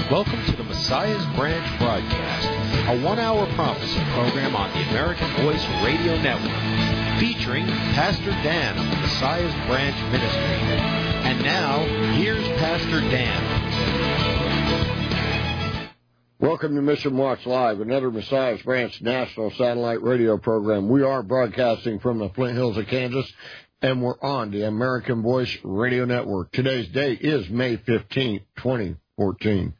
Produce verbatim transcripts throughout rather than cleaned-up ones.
Welcome to the Messiah's Branch broadcast, a one-hour prophecy program on the American Voice Radio Network, featuring Pastor Dan of the Messiah's Branch Ministry. And now, here's Pastor Dan. Welcome to Mission Watch Live, another Messiah's Branch national satellite radio program. We are broadcasting from the Flint Hills of Kansas, and we're on the American Voice Radio Network. Today's date is May fifteenth, twenty fourteen.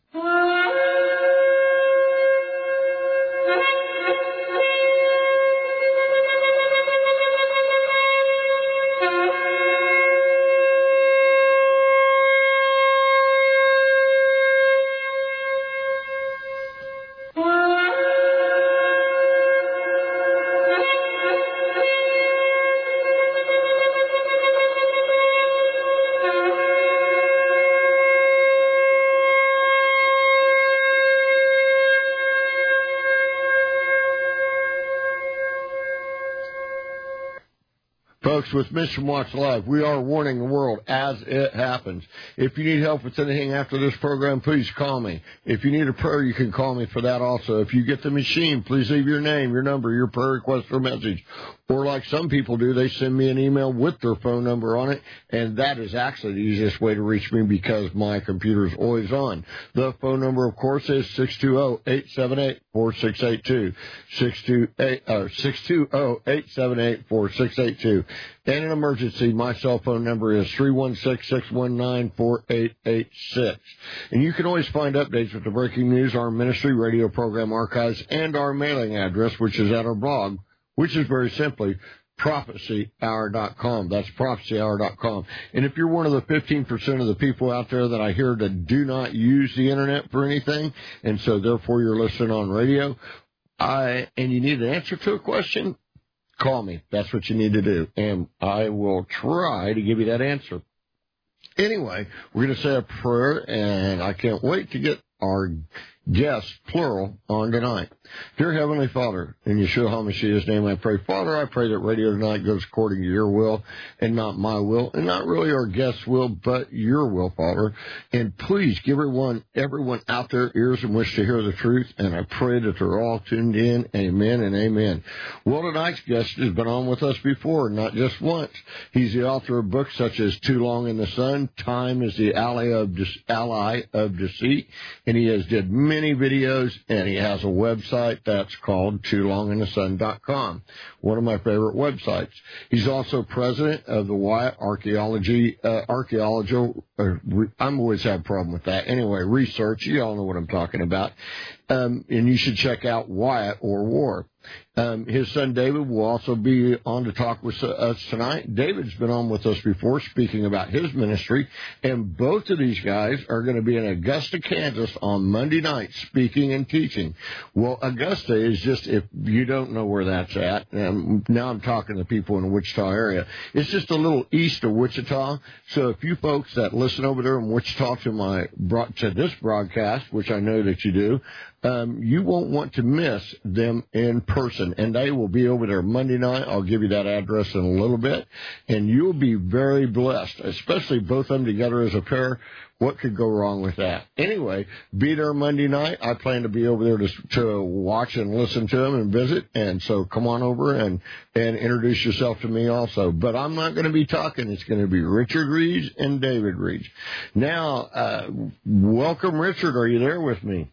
Folks, with Mission Watch Live, we are warning the world as it happens. If you need help with anything after this program, please call me. If you need a prayer, you can call me for that also. If you get the machine, please leave your name, your number, your prayer request or message. Or like some people do, they send me an email with their phone number on it, and that is actually the easiest way to reach me because my computer is always on. The phone number, of course, is six two zero, eight seven eight, four six eight two, six two zero, eight seven eight, four six eight two. And an emergency, my cell phone number is three one six, six one nine, four eight eight six. And you can always find updates with the breaking news, our ministry radio program archives, and our mailing address, which is at our blog, which is very simply prophecy hour dot com. That's prophecy hour dot com. And if you're one of the fifteen percent of the people out there that I hear that do not use the Internet for anything, and so therefore you're listening on radio, I and you need an answer to a question, call me. That's what you need to do, and I will try to give you that answer. Anyway, we're going to say a prayer, and I can't wait to get our guests, plural, on tonight. Dear Heavenly Father, in Yeshua HaMashiach's name I pray. Father, I pray that radio tonight goes according to your will and not my will, and not really our guest's will, but your will, Father. And please give everyone, everyone out there ears in which to hear the truth, and I pray that they're all tuned in. Amen and amen. Well, tonight's guest has been on with us before, not just once. He's the author of books such as Too Long in the Sun, Time is the Ally of, De- Ally of Deceit, and he has did many videos, and he has a website that's called too long in the sun dot com, one of my favorite websites. He's also president of the Wyatt Archaeology, uh, Archaeological, uh, re- I'm always have a problem with that. Anyway, research, you all know what I'm talking about. Um, and you should check out Wyatt or War. Um, his son David will also be on to talk with us tonight. David's been on with us before speaking about his ministry, and both of these guys are going to be in Augusta, Kansas on Monday night speaking and teaching. Well, Augusta is just, if you don't know where that's at, and now I'm talking to people in the Wichita area, it's just a little east of Wichita. So if you folks that listen over there in Wichita to my to this broadcast, which I know that you do, Um, you won't want to miss them in person, and they will be over there Monday night. I'll give you that address in a little bit, and you'll be very blessed, especially both of them together as a pair. What could go wrong with that? Anyway, be there Monday night. I plan to be over there to, to watch and listen to them and visit, and so come on over and, and introduce yourself to me also. But I'm not going to be talking. It's going to be Richard Reeds and David Reeds. Now, uh, welcome, Richard. Are you there with me?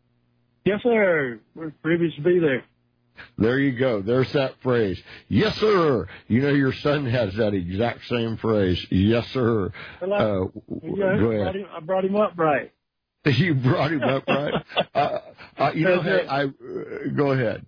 Yes, sir. We're privileged to be there. There you go. There's that phrase. Yes, sir. You know, your son has that exact same phrase. Yes, sir. Well, I, uh, yeah, go ahead. I brought, him, I brought him up right. You brought him up right? uh, uh, you know, hey, I, uh, go ahead.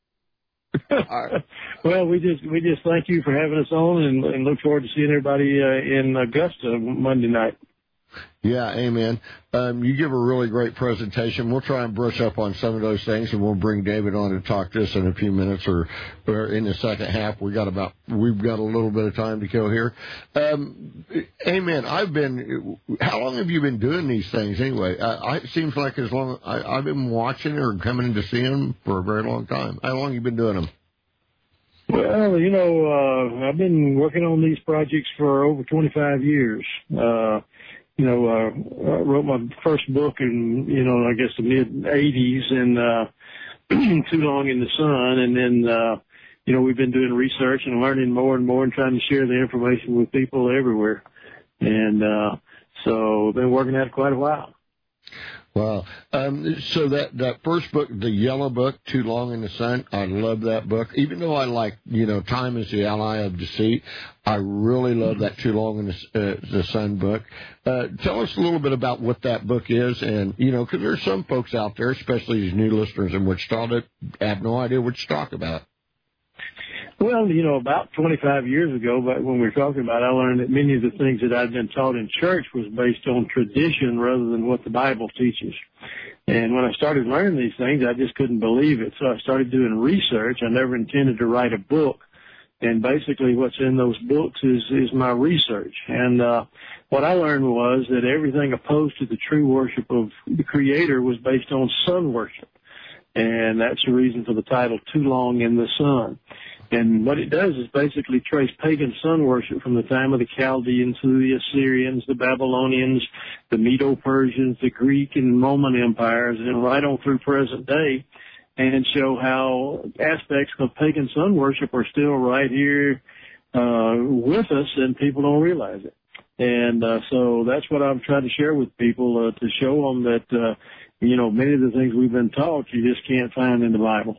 Right. Well, we just we just thank you for having us on, and, and look forward to seeing everybody uh, in Augusta Monday night. Yeah, amen. Um, you give a really great presentation. We'll try and brush up on some of those things, and we'll bring David on to talk to us in a few minutes, or, or in the second half. We got about we've got a little bit of time to kill here. Um, amen. I've been. How long have you been doing these things anyway? I, I, it seems like as long I, I've been watching or coming in to see them for a very long time. How long have you been doing them? Well, you know, uh, I've been working on these projects for over twenty-five years. Uh, you know, uh, I wrote my first book in, you know, I guess the mid eighties, and uh, Too Long in the Sun. And then, uh, you know, we've been doing research and learning more and more and trying to share the information with people everywhere. And uh, so been working at it quite a while. Wow. Um, so that, that first book, the yellow book, Too Long in the Sun, I love that book. Even though I like, you know, Time is the Ally of Deceit, I really love that Too Long in the, uh, the Sun book. Uh, tell us a little bit about what that book is. And, you know, because there's some folks out there, especially these new listeners in Wichita, that have no idea what you talk about. Well, you know, about twenty-five years ago, but when we were talking about it, I learned that many of the things that I'd been taught in church was based on tradition rather than what the Bible teaches. And when I started learning these things, I just couldn't believe it. So I started doing research. I never intended to write a book. And basically what's in those books is, is my research. And uh, what I learned was that everything opposed to the true worship of the Creator was based on sun worship. And that's the reason for the title, Too Long in the Sun. And what it does is basically trace pagan sun worship from the time of the Chaldeans to the Assyrians, the Babylonians, the Medo-Persians, the Greek and Roman empires, and right on through present day, and show how aspects of pagan sun worship are still right here uh, with us, and people don't realize it. And uh, so that's what I'm trying to share with people, uh, to show them that, uh, you know, many of the things we've been taught you just can't find in the Bible.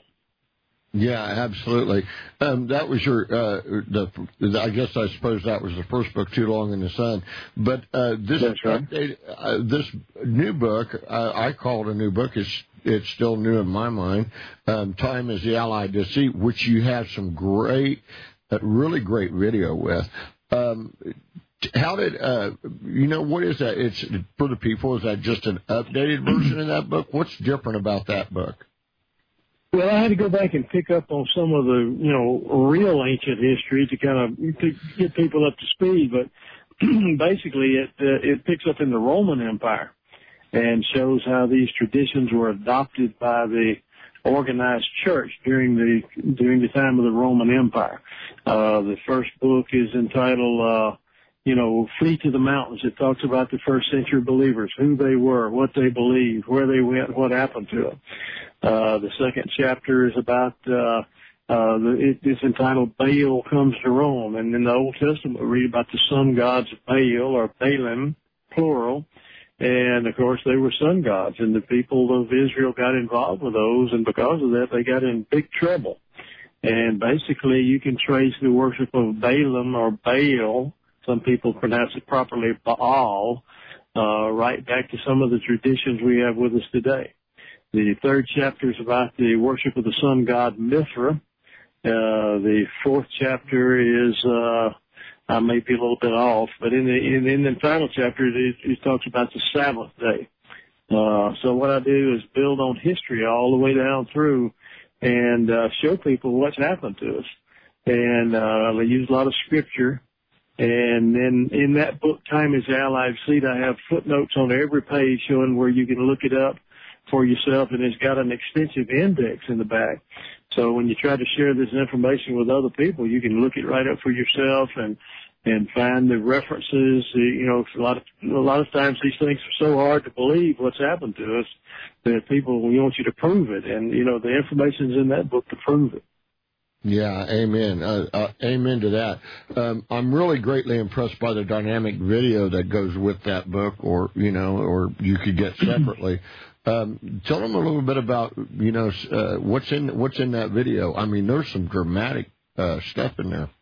Yeah, absolutely. Um, that was your, uh, the, I guess I suppose that was the first book, Too Long in the Sun. But uh, this That's right. update, uh, this new book, uh, I call it a new book. It's it's still new in my mind. Um, Time is the Ally of Deceit, which you have some great, uh, really great video with. Um, how did, uh, you know, what is that? It's for the people. Is that just an updated version of that book? What's different about that book? Well, I had to go back and pick up on some of the, you know, real ancient history to kind of to get people up to speed. But basically, it uh, it picks up in the Roman Empire and shows how these traditions were adopted by the organized church during the during the time of the Roman Empire. Uh, the first book is entitled, uh, you know, Flee to the Mountains. It talks about the first century believers, who they were, what they believed, where they went, what happened to them. Uh, the second chapter is about, uh, uh, the, it, it's entitled Baal Comes to Rome. And in the Old Testament, we read about the sun gods of Baal, or Baalim, plural. And of course, they were sun gods, and the people of Israel got involved with those, and because of that, they got in big trouble. And basically, you can trace the worship of Balaam or Baal, some people pronounce it properly, Baal, uh, right back to some of the traditions we have with us today. The third chapter is about the worship of the sun god Mithra. Uh, the fourth chapter is, uh, I may be a little bit off, but in the, in, in the final chapter, it, it talks about the Sabbath day. Uh, so what I do is build on history all the way down through and, uh, show people what's happened to us. And, uh, I use a lot of scripture. And then in that book, Time is the Ally of Deceit, I have footnotes on every page showing where you can look it up for yourself, and it's got an extensive index in the back. So when you try to share this information with other people, you can look it right up for yourself and and find the references. You know, a lot of a lot of times these things are so hard to believe what's happened to us that people want you to prove it, and you know the information's in that book to prove it. Yeah, amen. Uh, uh, amen to that. Um, I'm really greatly impressed by the dynamic video that goes with that book, or you know, or you could get separately. Um, tell them a little bit about, you know, uh, what's in what's in that video. I mean, there's some dramatic uh, stuff in there.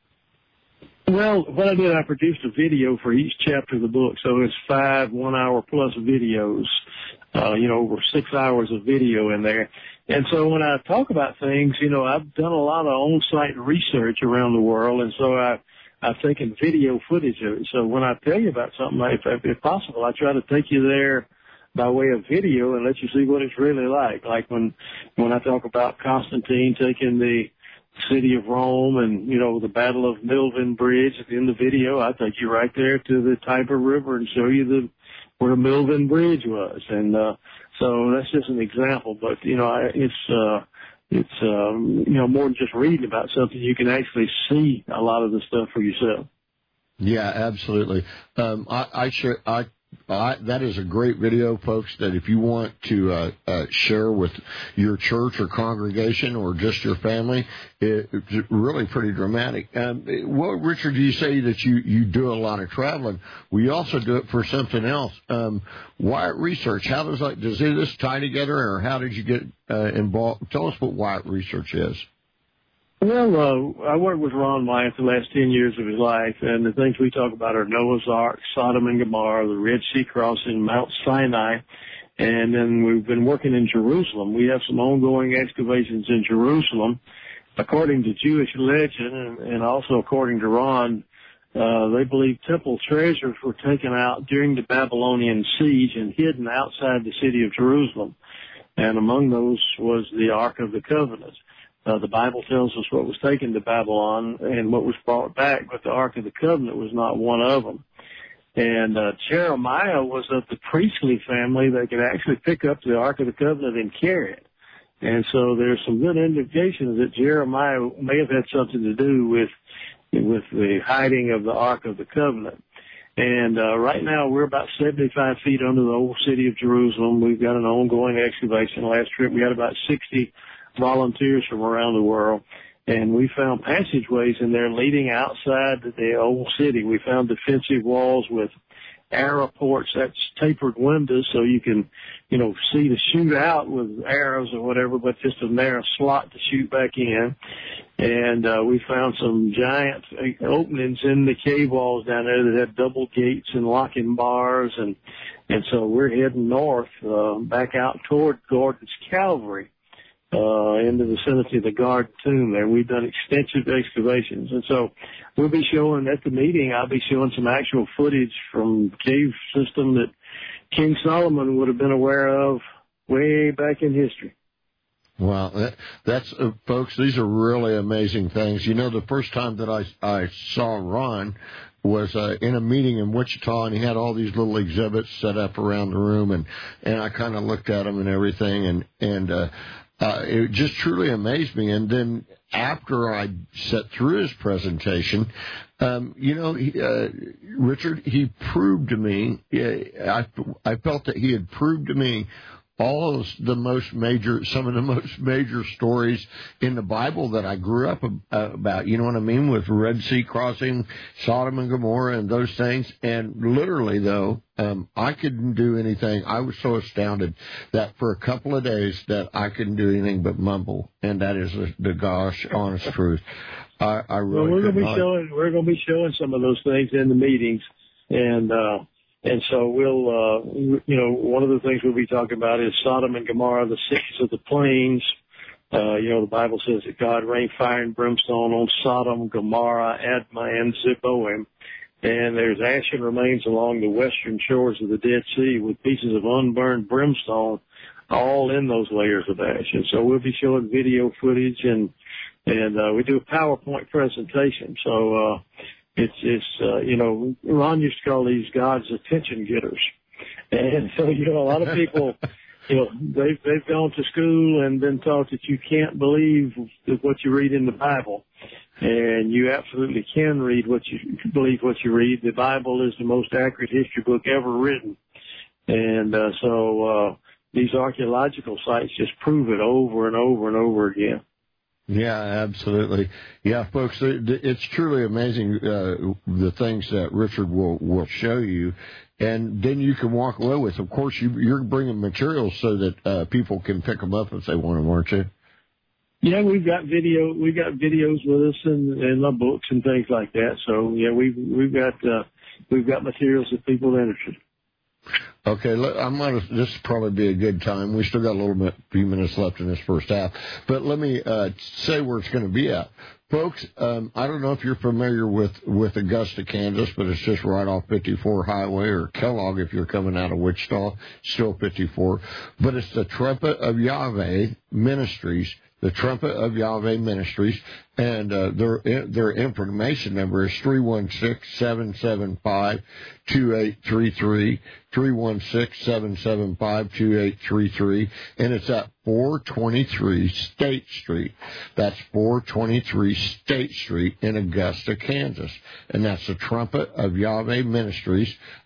Well, what I did, I produced a video for each chapter of the book, so it's five one-hour-plus videos, uh, you know, over six hours of video in there. And so when I talk about things, you know, I've done a lot of on-site research around the world, and so I, I've taken video footage of it. So when I tell you about something, if, if possible, I try to take you there by way of video and let you see what it's really like. Like when when I talk about Constantine taking the city of Rome and, you know, the Battle of Milvian Bridge in the video, I take you right there to the Tiber River and show you the where Milvian Bridge was. And uh, so that's just an example. But, you know, I, it's, uh, it's um, you know, more than just reading about something. You can actually see a lot of the stuff for yourself. Yeah, absolutely. Um, I, I, share, I Uh, that is a great video, folks, that if you want to uh, uh, share with your church or congregation or just your family, it, it's really pretty dramatic. Um, well, Richard, you say that you, you do a lot of traveling. We also do it for something else. Um, Wyatt Research, how does that, does this tie together, or how did you get uh, involved? Tell us what Wyatt Research is. Well, uh, I worked with Ron Wyatt the last ten years of his life, and the things we talk about are Noah's Ark, Sodom and Gomorrah, the Red Sea crossing, Mount Sinai, and then we've been working in Jerusalem. We have some ongoing excavations in Jerusalem. According to Jewish legend, and, and also according to Ron, uh, they believe temple treasures were taken out during the Babylonian siege and hidden outside the city of Jerusalem. And among those was the Ark of the Covenant. Uh, the Bible tells us what was taken to Babylon and what was brought back, but the Ark of the Covenant was not one of them. And uh, Jeremiah was of the priestly family that could actually pick up the Ark of the Covenant and carry it. And so there's some good indications that Jeremiah may have had something to do with with the hiding of the Ark of the Covenant. And uh, right now we're about seventy-five feet under the old city of Jerusalem. We've got an ongoing excavation. Last trip we had about sixty volunteers from around the world, and we found passageways in there leading outside the old city. We found defensive walls with arrow ports, that's tapered windows, so you can, you know, see to shoot out with arrows or whatever, but just a narrow slot to shoot back in. And uh, we found some giant openings in the cave walls down there that had double gates and locking bars, and and so we're heading north, uh, back out toward Gordon's Calvary. Uh, in the vicinity of the Guard Tomb there. We've done extensive excavations. And so we'll be showing at the meeting, I'll be showing some actual footage from cave system that King Solomon would have been aware of way back in history. Wow, that, that's, uh, folks, these are really amazing things. You know, the first time that I, I saw Ron was uh, in a meeting in Wichita, and he had all these little exhibits set up around the room, and, and I kind of looked at them and everything, and, and, uh, Uh, it just truly amazed me. And then after I sat through his presentation, um, you know, he, uh, Richard, he proved to me, I, I felt that he had proved to me all of the most major, some of the most major stories in the Bible that I grew up about, you know what I mean, with Red Sea crossing, Sodom and Gomorrah and those things. And literally, though, um, I couldn't do anything. I was so astounded that for a couple of days that I couldn't do anything but mumble. And that is the, the gosh, honest truth. I, I really well, we're going to be not. showing, we're going to be showing some of those things in the meetings. And, uh, And so we'll, uh, you know, one of the things we'll be talking about is Sodom and Gomorrah, the cities of the plains. Uh, you know, the Bible says that God rained fire and brimstone on Sodom, Gomorrah, Admah, and Zeboim. And there's ash and remains along the western shores of the Dead Sea with pieces of unburned brimstone all in those layers of ash. And so we'll be showing video footage, and, and, uh, we do a PowerPoint presentation. So, uh, It's, it's, uh, you know, Ron used to call these God's attention getters. And so, you know, a lot of people, you know, they've, they've gone to school and been taught that you can't believe what you read in the Bible. And you absolutely can read what you, believe what you read. The Bible is the most accurate history book ever written. And, uh, so, uh, these archaeological sites just prove it over and over and over again. Yeah, absolutely. Yeah, folks, it's truly amazing, uh, the things that Richard will, will show you, and then you can walk away with. Of course, you, you're bringing materials so that uh, people can pick them up if they want them, aren't you? Yeah, we've got video, we've got videos with us and, and the books and things like that. So yeah, we've we've got uh, we've got materials that people are interested. Okay, I'm gonna, this will probably be a good time. We still got a little bit, few minutes left in this first half, but let me uh, say where it's going to be at. Folks, um, I don't know if you're familiar with, with Augusta, Kansas, but it's just right off fifty-four Highway, or Kellogg if you're coming out of Wichita, still fifty-four. But it's the Trumpet of Yahweh Ministries, the Trumpet of Yahweh Ministries, and uh, their their information number is three one six, seven seven five, two eight three three, three one six, seven seven five, two eight three three, and it's at four twenty-three State Street. That's four twenty-three State Street in Augusta, Kansas. And that's the Trumpet of Yahweh Ministries.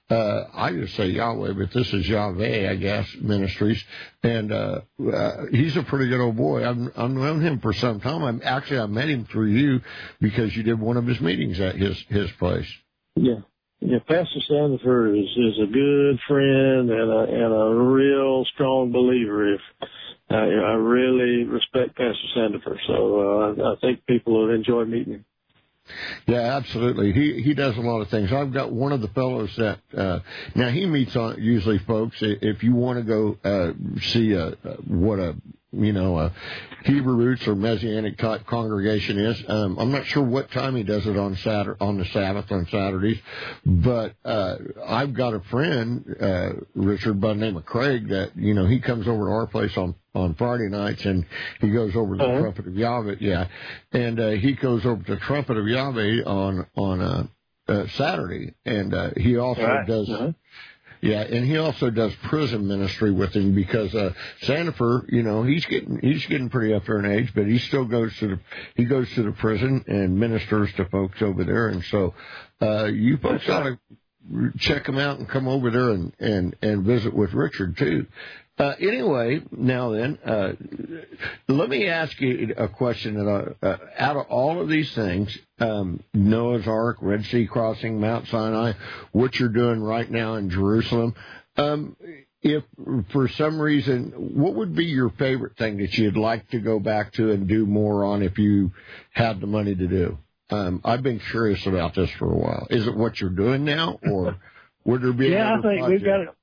Uh, I just say Yahweh, but this is Yahweh, I guess, Ministries. And uh, uh, he's a pretty good old boy. I've, I've known him for some time. I'm, actually, I met him through you because you did one of his meetings at his, his place. Yeah. Yeah, Pastor Sandifer is, is a good friend and a, and a real strong believer. If uh, I really respect Pastor Sandifer, so uh, I think people will enjoy meeting him. Yeah, absolutely. He he does a lot of things. I've got one of the fellows that uh, now he meets on usually, folks. If you want to go uh, see a, what a you know a Hebrew roots or Messianic type congregation is, um, I'm not sure what time he does it on Saturday on the Sabbath on Saturdays, but uh, I've got a friend, uh, Richard, by the name of Craig, that you know he comes over to our place on. on Friday nights, and he goes over to the uh-huh. Trumpet of Yahweh, yeah, and uh, he goes over to the Trumpet of Yahweh on on uh, uh, Saturday, and uh, he also right. does, uh-huh. yeah, and he also does prison ministry with him because uh, Sandifer, you know, he's getting he's getting pretty up there in age, but he still goes to the he goes to the prison and ministers to folks over there, and so uh, you folks ought to check him out and come over there and and and visit with Richard too. Uh, anyway, now then, uh, let me ask you a question. That uh, out of all of these things, um, Noah's Ark, Red Sea crossing, Mount Sinai, what you're doing right now in Jerusalem, um, if for some reason, what would be your favorite thing that you'd like to go back to and do more on if you had the money to do? Um, I've been curious about this for a while. Is it what you're doing now, or would there be? Yeah, I think project? we've got it.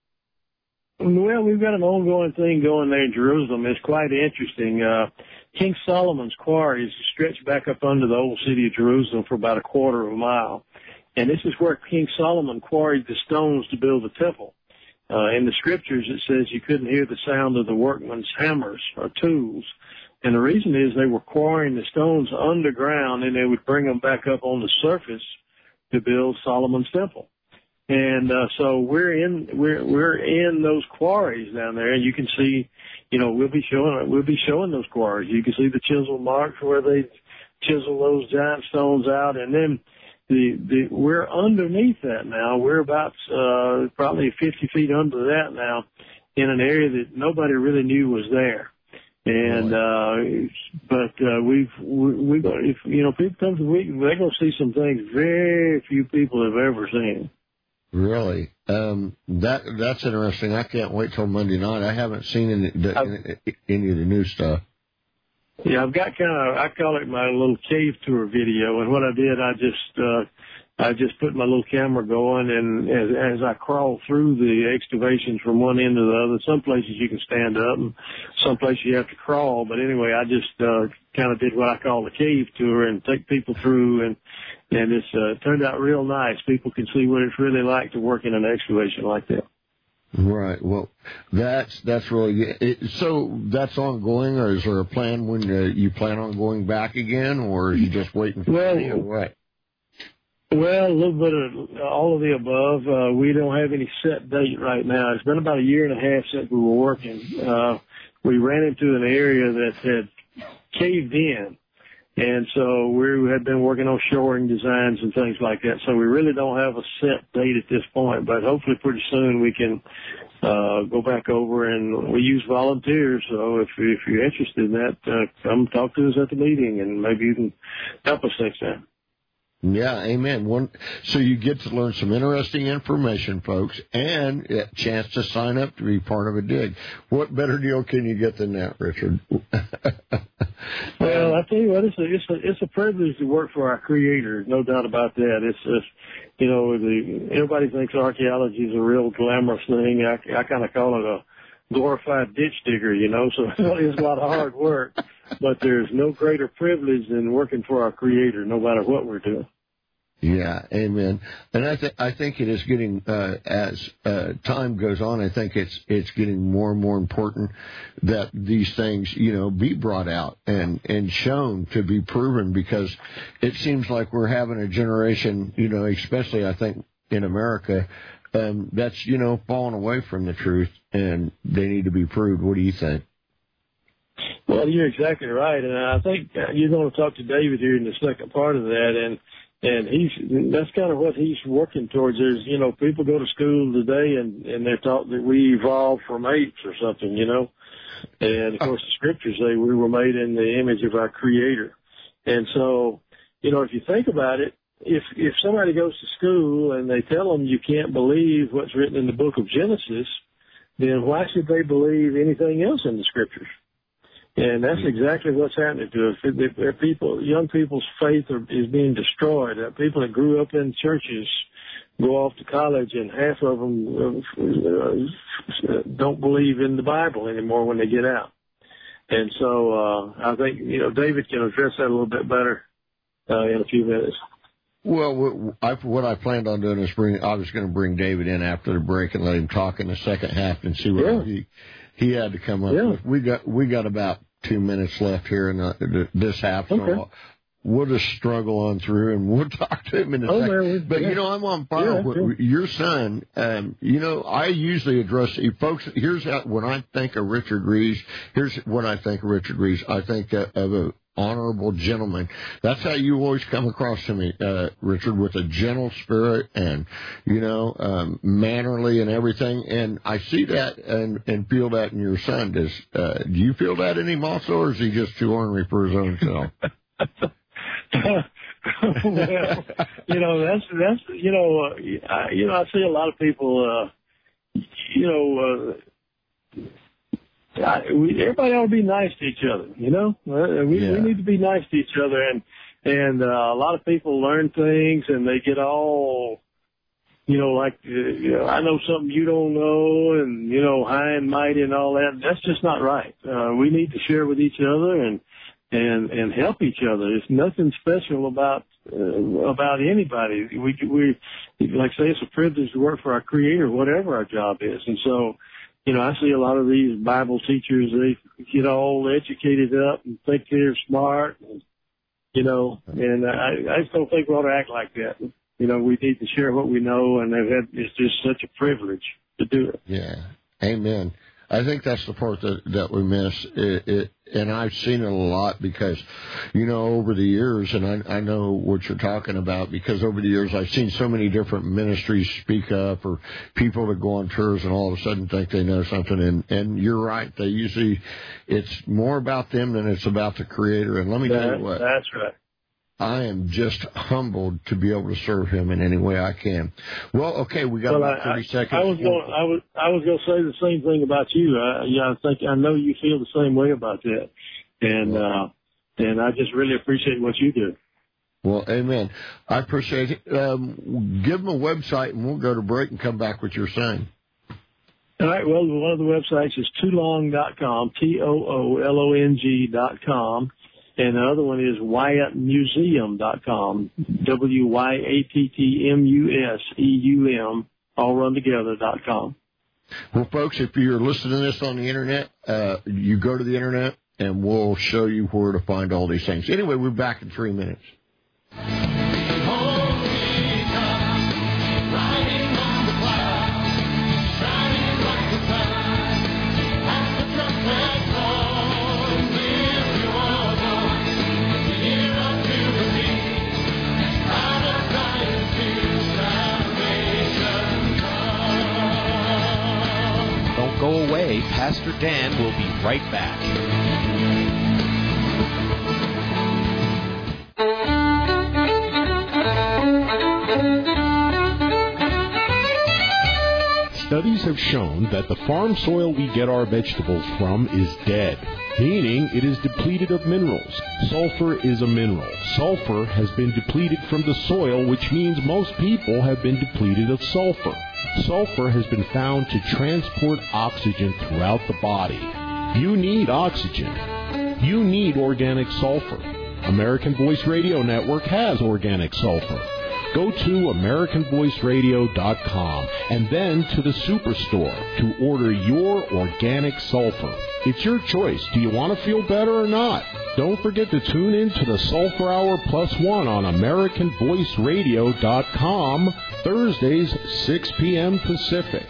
Well, we've got an ongoing thing going there in Jerusalem. It's quite interesting. Uh, King Solomon's quarries stretch back up under the old city of Jerusalem for about a quarter of a mile. And this is where King Solomon quarried the stones to build the temple. Uh, in the scriptures, it says you couldn't hear the sound of the workmen's hammers or tools. And the reason is they were quarrying the stones underground, and they would bring them back up on the surface to build Solomon's temple. And uh, so we're in we're we're in those quarries down there, and you can see, you know, we'll be showing we'll be showing those quarries. You can see the chisel marks where they chisel those giant stones out, and then the the we're underneath that now. We're about uh, probably fifty feet under that now, in an area that nobody really knew was there. And uh, but uh, we've we, we've if you know people come to the week, they're going to see some things very few people have ever seen. Really? Um, that that's interesting. I can't wait till Monday night. I haven't seen any, the, any, any of the new stuff. Yeah, I've got kind of, I call it my little cave tour video. And what I did, I just, uh, I just put my little camera going, and as, as I crawl through the excavations from one end to the other, some places you can stand up and some places you have to crawl. But anyway, I just, uh, kind of did what I call the cave tour and take people through, and, and it's, uh, turned out real nice. People can see what it's really like to work in an excavation like that. Right. Well, that's that's really it, so. That's ongoing, or is there a plan when uh, you plan on going back again, or are you just waiting for well, the way? Well, a little bit of all of the above. Uh, we don't have any set date right now. It's been about a year and a half since we were working. Uh, we ran into an area that had caved in. And so we had been working on shoring designs and things like that. So we really don't have a set date at this point, but hopefully pretty soon we can uh, go back over, and we use volunteers. So if, if you're interested in that, uh, come talk to us at the meeting, and maybe you can help us next time. Yeah, amen. One, so you get to learn some interesting information, folks, and a chance to sign up to be part of a dig. What better deal can you get than that, Richard? Well, I tell you what, it's a it's a it's a privilege to work for our Creator, no doubt about that. It's just, you know, the everybody thinks archaeology is a real glamorous thing. I I kind of call it a glorified ditch digger, you know. So it's a lot of hard work, but there's no greater privilege than working for our Creator, no matter what we're doing. Yeah, amen. And I think I think it is getting uh, as uh, time goes on. I think it's it's getting more and more important that these things, you know, be brought out and and shown to be proven, because it seems like we're having a generation, you know, especially I think in America, um, that's you know falling away from the truth, and they need to be proved. What do you think? Well, you're exactly right, and I think you're going to talk to David here in the second part of that, and. And he's, that's kind of what he's working towards. There's, you know, people go to school today and, and they're taught that we evolved from apes or something, you know. And of course the scriptures say we were made in the image of our Creator. And so, you know, if you think about it, if, if somebody goes to school and they tell them you can't believe what's written in the book of Genesis, then why should they believe anything else in the scriptures? And that's exactly what's happening to us. Their people, young people's faith are, is being destroyed. Uh, people that grew up in churches go off to college, and half of them uh, don't believe in the Bible anymore when they get out. And so uh, I think, you know, David can address that a little bit better uh, in a few minutes. Well, I, what I planned on doing is bring. I was going to bring David in after the break and let him talk in the second half and see what yeah. he he had to come up yeah. with. We got we got about two minutes left here in the, this half, so okay. we'll just struggle on through and we'll talk to him in a oh, second. Man, but yeah. you know, I'm on fire yeah, with sure. your son. Um, you know, I usually address folks. Here's how, when I think of Richard Reeves. Here's what I think of Richard Reeves. I think uh, of a honorable gentleman. That's how you always come across to me, uh, Richard, with a gentle spirit and, you know, um, mannerly and everything. And I see that and, and feel that in your son. Does, uh, do you feel that in him also, or is he just too ornery for his own self? Well, you know, that's, that's, you know, uh, I, you know, I see a lot of people, uh, you know, uh, I, we, everybody ought to be nice to each other, you know. Uh, we, yeah. we need to be nice to each other, and and uh, a lot of people learn things and they get all, you know, like uh, you know, I know something you don't know, and you know, high and mighty and all that. That's just not right. Uh, we need to share with each other and and and help each other. There's nothing special about uh, about anybody. We we like I say, it's a privilege to work for our Creator, whatever our job is, and so. You know, I see a lot of these Bible teachers, they get all educated up and think they're smart, and, you know, and I, I just don't think we ought to act like that. You know, we need to share what we know, and it's just such a privilege to do it. Yeah, amen. I think that's the part that, that we miss, it, it, and I've seen it a lot because, you know, over the years, and I, I know what you're talking about because over the years I've seen so many different ministries speak up or people that go on tours and all of a sudden think they know something, and, and you're right, they usually, it's more about them than it's about the Creator, and let me that, tell you what. That's right. I am just humbled to be able to serve him in any way I can. Well, okay, we got well, about thirty I, seconds. I was going. I was. I was going to say the same thing about you. I, yeah, I think I know you feel the same way about that, and uh, and I just really appreciate what you do. Well, amen. I appreciate it. Um, give them a website, and we'll go to break and come back with your son. All right. Well, one of the websites is toolong dot com, T O O L O N G dot com. And the other one is Wyatt Museum dot com, W Y A T T M U S E U M, all run together, dot com. Well, folks, if you're listening to this on the Internet, uh, you go to the Internet, and we'll show you where to find all these things. Anyway, we're back in three minutes. Go away. Pastor Dan will be right back. Studies have shown that the farm soil we get our vegetables from is dead, meaning it is depleted of minerals. Sulfur is a mineral. Sulfur has been depleted from the soil, which means most people have been depleted of sulfur. Sulfur has been found to transport oxygen throughout the body. You need oxygen. You need organic sulfur. American Voice Radio Network has organic sulfur. Go to American Voice Radio dot com and then to the Superstore to order your organic sulfur. It's your choice. Do you want to feel better or not? Don't forget to tune in to the Sulfur Hour Plus One on American Voice Radio dot com, Thursdays, six p.m. Pacific.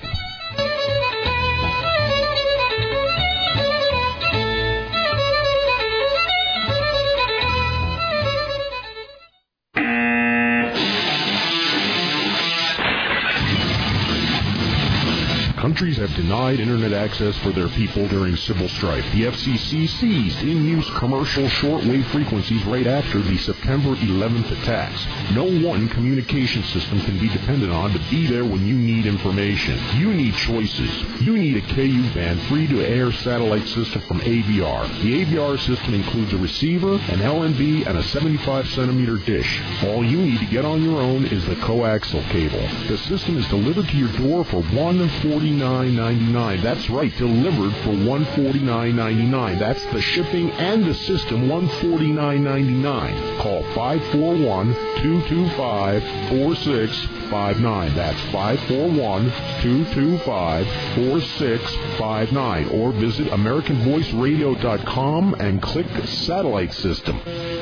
Countries have denied internet access for their people during civil strife. The F C C seized in-use commercial shortwave frequencies right after the September eleventh attacks. No one communication system can be depended on to be there when you need information. You need choices. You need a K U band free-to-air satellite system from A V R. The A V R system includes a receiver, an L N B, and a seventy-five centimeter dish. All you need to get on your own is the coaxial cable. The system is delivered to your door for one hundred forty-nine ninety-nine. That's right, delivered for one hundred forty-nine ninety-nine. That's the shipping and the system, one hundred forty-nine ninety-nine. Call five four one, two two five, four six five nine. That's five four one, two two five, four six five nine. Or visit American Voice Radio dot com and click Satellite System.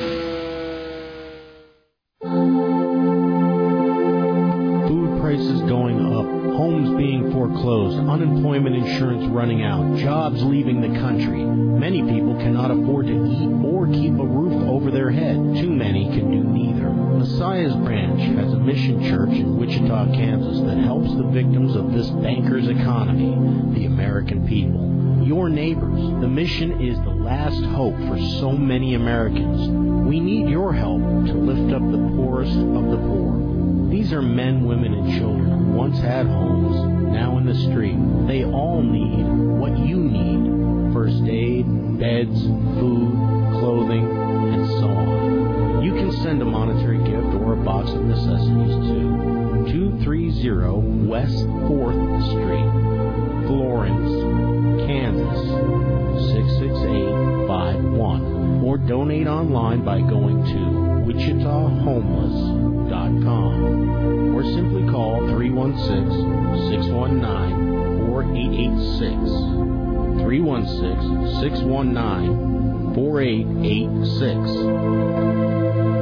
Prices going up, homes being foreclosed, unemployment insurance running out, jobs leaving the country. Many people cannot afford to eat or keep a roof over their head. Too many can do neither. Messiah's Branch has a mission church in Wichita, Kansas that helps the victims of this banker's economy, the American people. Your neighbors. The mission is the last hope for so many Americans. We need your help to lift up the poorest of the poor. These are men, women, and children who once had homes, now in the street. They all need what you need. First aid, beds, food, clothing, and so on. You can send a monetary gift or a box of necessities to two thirty West fourth Street, Florence, Kansas, six six eight five one. Or donate online by going to Wichita Homeless dot com or simply call three one six, six one nine, four eight eight six. three one six, six one nine, four eight eight six.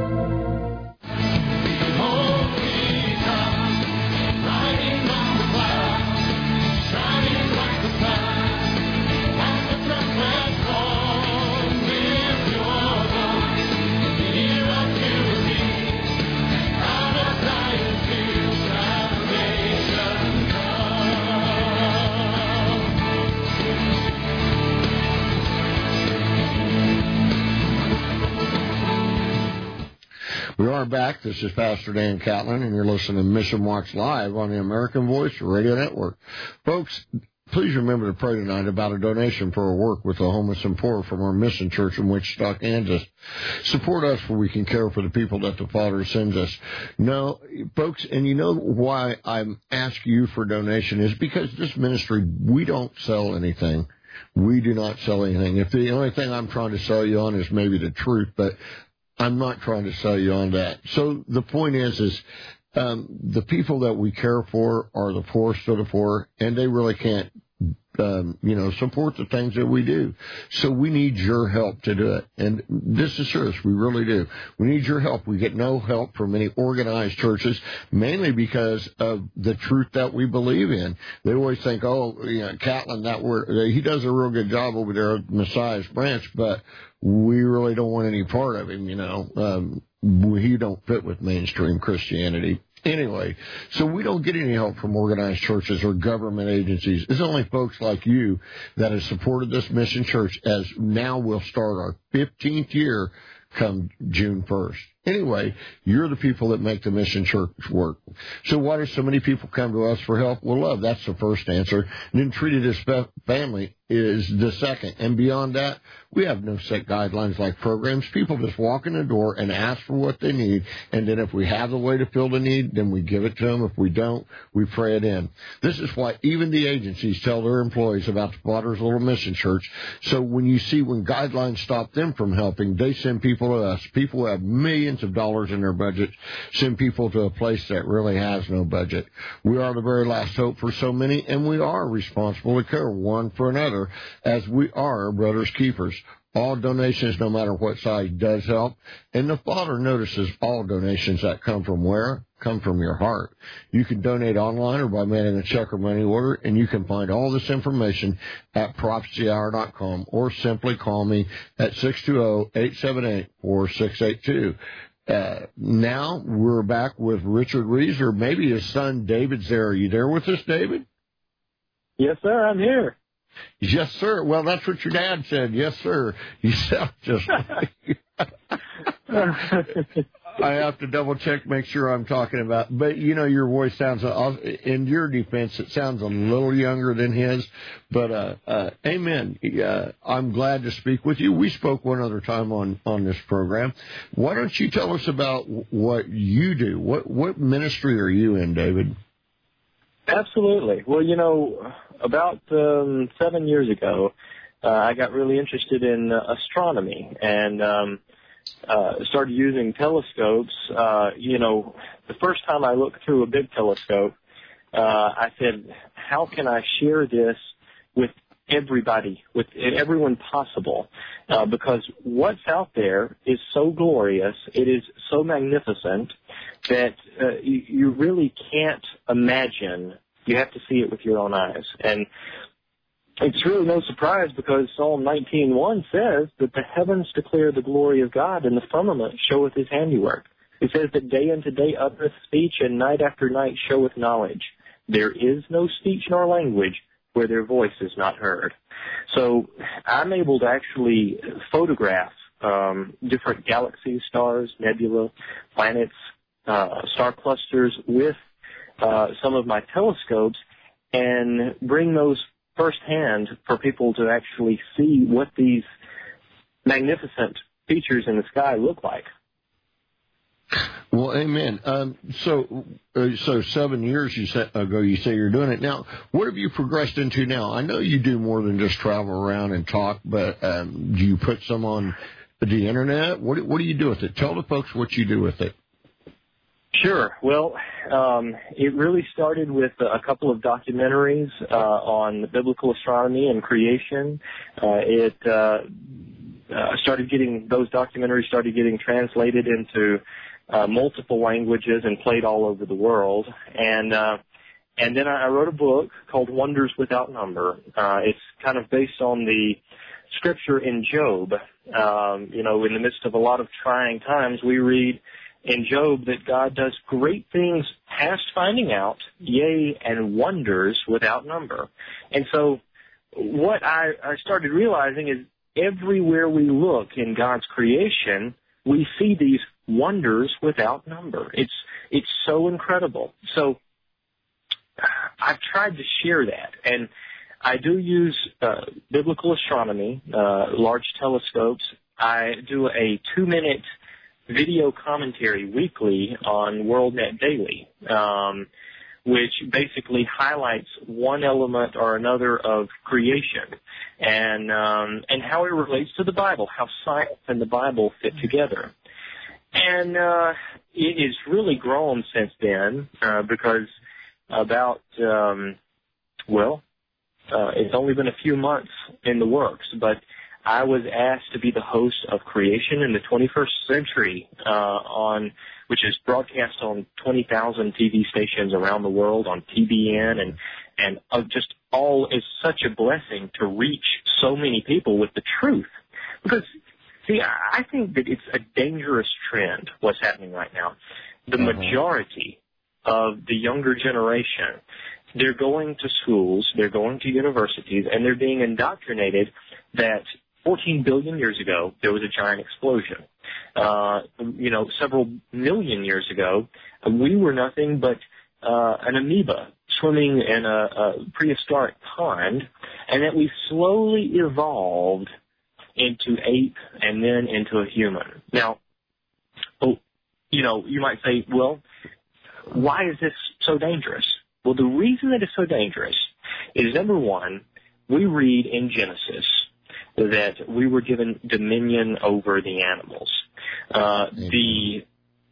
We are back. This is Pastor Dan Catlin, and you're listening to Mission Watch Live on the American Voice Radio Network. Folks, please remember to pray tonight about a donation for our work with the homeless and poor from our mission church in Wichita, Kansas. Support us where we can care for the people that the Father sends us. No, folks, and you know why I'm asking you for donation is because this ministry, we don't sell anything. We do not sell anything. If the only thing I'm trying to sell you on is maybe the truth, but I'm not trying to sell you on that. So the point is, is um, the people that we care for are the poorest of the poor, and they really can't, um, you know, support the things that we do. So we need your help to do it. And this is serious. We really do. We need your help. We get no help from any organized churches, mainly because of the truth that we believe in. They always think, oh, you know, Catlin, that word, he does a real good job over there at Messiah's Branch, but we really don't want any part of him, you know. Um, he don't fit with mainstream Christianity. Anyway, so we don't get any help from organized churches or government agencies. It's only folks like you that have supported this mission church, as now we'll start our fifteenth year come June first. Anyway, you're the people that make the mission church work. So why do so many people come to us for help? Well, love, that's the first answer. And then treated as family is the second. And beyond that, we have no set guidelines like programs. People just walk in the door and ask for what they need. And then if we have the way to fill the need, then we give it to them. If we don't, we pray it in. This is why even the agencies tell their employees about the Potter's Little Mission Church. So when you see when guidelines stop them from helping, they send people to us. People who have millions of dollars in their budget send people to a place that really has no budget. We are the very last hope for so many, and we are responsible to care one for another, as we are brothers keepers. All donations, no matter what size, does help. And the Father notices all donations that come from where? Come from your heart. You can donate online or by mailing a check or money order, and you can find all this information at prophecy hour dot com or simply call me at six two zero, eight seven eight, four six eight two. Uh, now we're back with Richard Rees, or maybe his son David's there. Are you there with us, David? Yes, sir, I'm here. Yes, sir. Well, that's what your dad said. Yes, sir. You sound just like I have to double check, make sure I'm talking about. But, you know, your voice sounds, in your defense, it sounds a little younger than his. But, uh, uh, amen. Uh, I'm glad to speak with you. We spoke one other time on, on this program. Why don't you tell us about what you do? What, what ministry are you in, David? Absolutely. Well, you know, about um, seven years ago, uh, I got really interested in uh, astronomy and um, uh, started using telescopes. Uh, you know, the first time I looked through a big telescope, uh, I said, how can I share this with everybody, with everyone possible? Uh, because what's out there is so glorious, it is so magnificent, that uh, you, you really can't imagine. You have to see it with your own eyes. And it's really no surprise because Psalm nineteen one says that the heavens declare the glory of God and the firmament showeth his handiwork. It says that day unto day uttereth speech and night after night showeth knowledge. There is no speech nor language where their voice is not heard. So I'm able to actually photograph um, different galaxies, stars, nebula, planets, uh, star clusters with uh, some of my telescopes and bring those firsthand for people to actually see what these magnificent features in the sky look like. Well, amen. Um, so, uh, so seven years you said, ago, you say you're doing it. Now, what have you progressed into now? I know you do more than just travel around and talk, but um, do you put some on the internet? What, what do you do with it? Tell the folks what you do with it. Sure. Well, um, it really started with a couple of documentaries uh, on biblical astronomy and creation. Uh, it uh, uh, started getting those documentaries started getting translated into uh, multiple languages and played all over the world. And uh, and then I wrote a book called Wonders Without Number. Uh, it's kind of based on the scripture in Job. Um, you know, in the midst of a lot of trying times, we read in Job that God does great things past finding out, yea, and wonders without number. And so what I, I started realizing is everywhere we look in God's creation, we see these wonders without number. It's it's so incredible. So I've tried to share that, and I do use uh, biblical astronomy, uh, large telescopes. I do a two-minute video commentary weekly on WorldNet Daily, um, which basically highlights one element or another of creation and um, and how it relates to the Bible, how science and the Bible fit together. And uh, it has really grown since then uh, because about, um, well, uh, it's only been a few months in the works, but I was asked to be the host of Creation in the twenty-first Century, uh, on which is broadcast on twenty thousand T V stations around the world on T B N, and and uh, just all is such a blessing to reach so many people with the truth. Because, see, I think that it's a dangerous trend what's happening right now. The mm-hmm. majority of the younger generation, they're going to schools, they're going to universities, and they're being indoctrinated that fourteen billion years ago, there was a giant explosion. Uh, you know, several million years ago, we were nothing but uh, an amoeba swimming in a, a prehistoric pond, and that we slowly evolved into ape and then into a human. Now, oh, you know, you might say, well, why is this so dangerous? Well, the reason that it's so dangerous is, number one, we read in Genesis that we were given dominion over the animals. Uh, the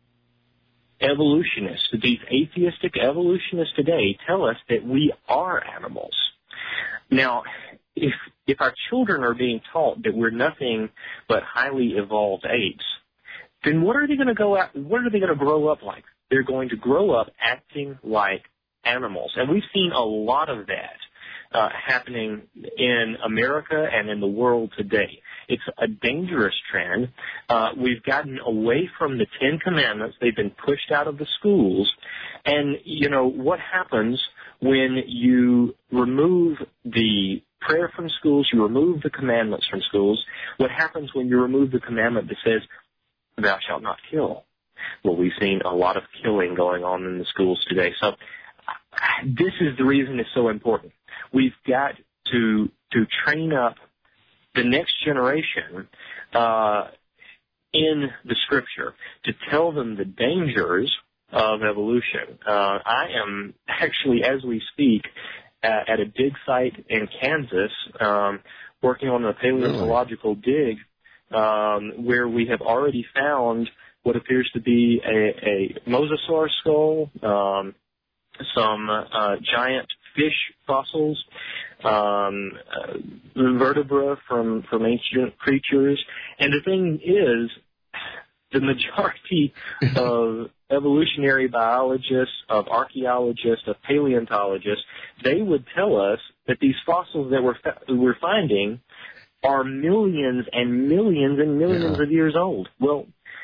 evolutionists, these atheistic evolutionists today tell us that we are animals. Now, if if our children are being taught that we're nothing but highly evolved apes, then what are they going to go out, what are they going to grow up like? They're going to grow up acting like animals. And we've seen a lot of that uh, happening in America and in the world today. It's a dangerous trend. Uh, we've gotten away from the Ten Commandments. They've been pushed out of the schools. And, you know, what happens when you remove the prayer from schools, you remove the commandments from schools, what happens when you remove the commandment that says, thou shalt not kill? Well, we've seen a lot of killing going on in the schools today. So this is the reason it's so important. We've got to to train up the next generation uh, in the Scripture to tell them the dangers of evolution. Uh, I am actually, as we speak, at, at a dig site in Kansas, um, working on a paleontological dig um, where we have already found what appears to be a, a mosasaur skull, um, some uh, giant fish fossils, um, uh, vertebra from, from ancient creatures. And the thing is, the majority of evolutionary biologists, of archaeologists, of paleontologists, they would tell us that these fossils that we're, we're finding are millions and millions and millions yeah. of years old. Well,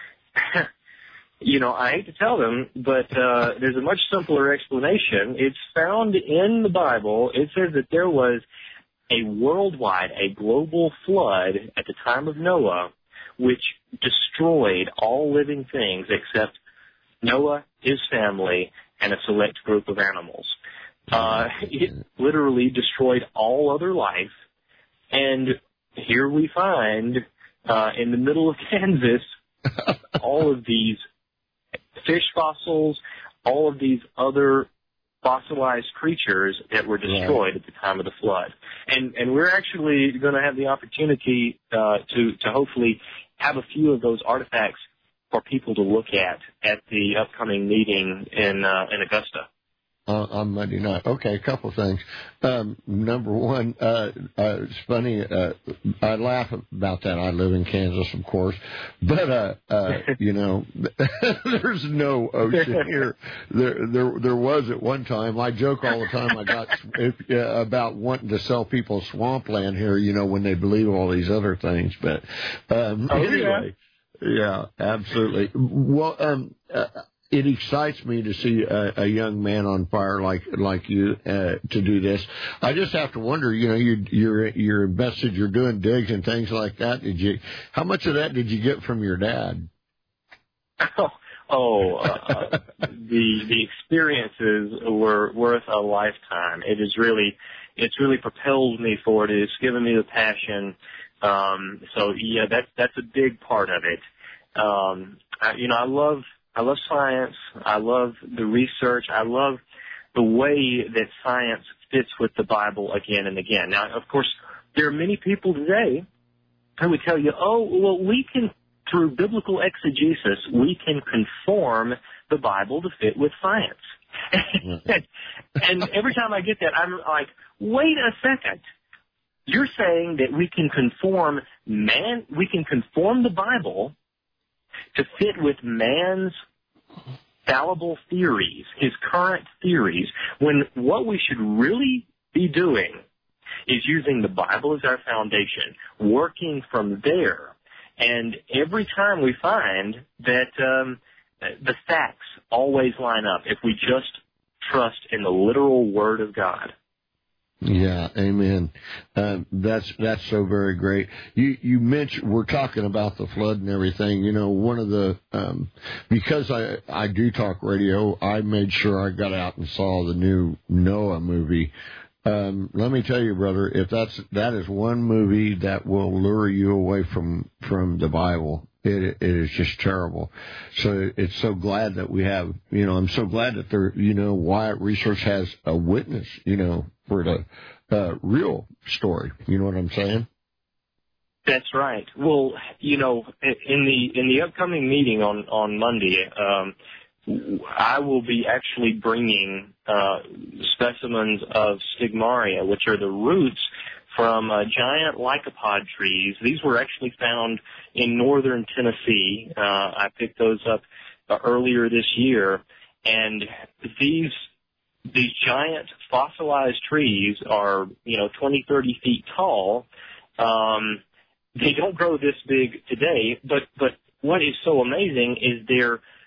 you know, I hate to tell them, but uh, there's a much simpler explanation. It's found in the Bible. It says that there was a worldwide, a global flood at the time of Noah, which destroyed all living things except Noah, his family, and a select group of animals. Uh, it literally destroyed all other life, and here we find, uh, in the middle of Kansas, all of these fish fossils, all of these other fossilized creatures that were destroyed yeah. at the time of the flood. And and we're actually going to have the opportunity uh, to, to hopefully have a few of those artifacts for people to look at at the upcoming meeting in uh, in Augusta. Uh, on Monday night. Okay, a couple of things. Um, number one, uh, uh, it's funny, uh, I laugh about that. I live in Kansas, of course, but, uh, uh, you know, there's no ocean here. There, there, there was at one time. I joke all the time I got if, uh, about wanting to sell people swampland here, you know, when they believe all these other things, but, um, oh, anyway, yeah. yeah, absolutely. Well, um, uh, it excites me to see a, a young man on fire like like you uh, to do this. I just have to wonder, you know, you, you're you're invested, you're doing digs and things like that. Did you? How much of that did you get from your dad? Oh, oh uh, the the experiences were worth a lifetime. It is really, it's really propelled me forward. It's given me the passion. Um, so yeah, that's that's a big part of it. Um, I, you know, I love. I love science. I love the research. I love the way that science fits with the Bible again and again. Now, of course, there are many people today who would tell you, oh, well, we can, through biblical exegesis, we can conform the Bible to fit with science. And every time I get that, I'm like, wait a second. You're saying that we can conform man, we can conform the Bible to fit with man's fallible theories, his current theories, when what we should really be doing is using the Bible as our foundation, working from there. And every time we find that um, the facts always line up if we just trust in the literal Word of God. Yeah, amen. Um, that's that's so very great. You you mentioned we're talking about the flood and everything. You know, one of the um, because I I do talk radio, I made sure I got out and saw the new Noah movie. Um, let me tell you, brother, if that's that is one movie that will lure you away from from the Bible. It, it is just terrible. So it's so glad that we have, you know, I'm so glad that there, you know, Wyatt Research has a witness, you know, for the uh, real story. You know what I'm saying? That's right. Well, you know, in the in the upcoming meeting on on Monday, um, I will be actually bringing uh, specimens of stigmaria, which are the roots from uh, giant lycopod trees. These were actually found in northern Tennessee. Uh, I picked those up uh, earlier this year, and these these giant fossilized trees are, you know, twenty, thirty feet tall. Um, they don't grow this big today, but but what is so amazing is they're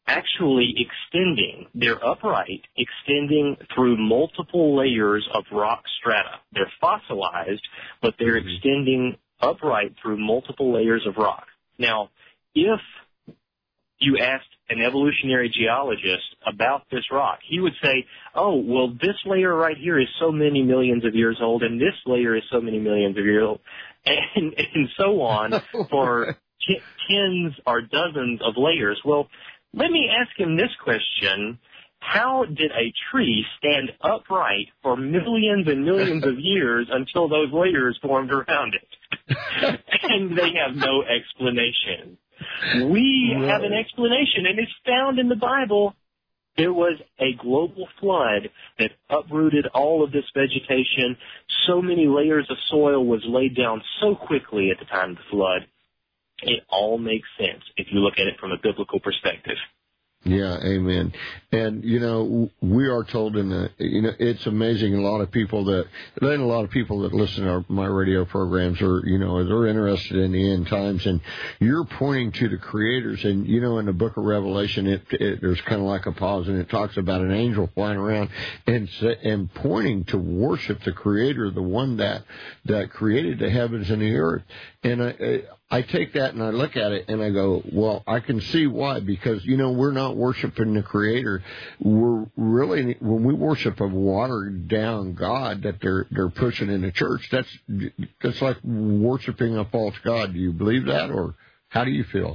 actually extending. They're upright, extending through multiple layers of rock strata. They're fossilized, but they're mm-hmm. extending upright through multiple layers of rock. Now, if you asked an evolutionary geologist about this rock, he would say, oh, well, this layer right here is so many millions of years old, and this layer is so many millions of years old, and, and so on for t- tens or dozens of layers. Well, let me ask him this question. How did a tree stand upright for millions and millions of years until those layers formed around it? And they have no explanation. We right. have an explanation, and it's found in the Bible. There was a global flood that uprooted all of this vegetation. So many layers of soil was laid down so quickly at the time of the flood. It all makes sense if you look at it from a biblical perspective. Yeah, amen. And, you know, we are told in the, you know, it's amazing. A lot of people that, then a lot of people that listen to my radio programs are, you know, they're interested in the end times. And you're pointing to the creators. And, you know, in the book of Revelation, it, it there's kind of like a pause, and it talks about an angel flying around and and pointing to worship the creator, the one that, that created the heavens and the earth. And I, I take that and I look at it and I go, well, I can see why, because, you know, we're not worshiping the Creator. We're really, when we worship a watered down God that they're they're pushing in the church, that's that's like worshiping a false God. Do you believe that, or how do you feel?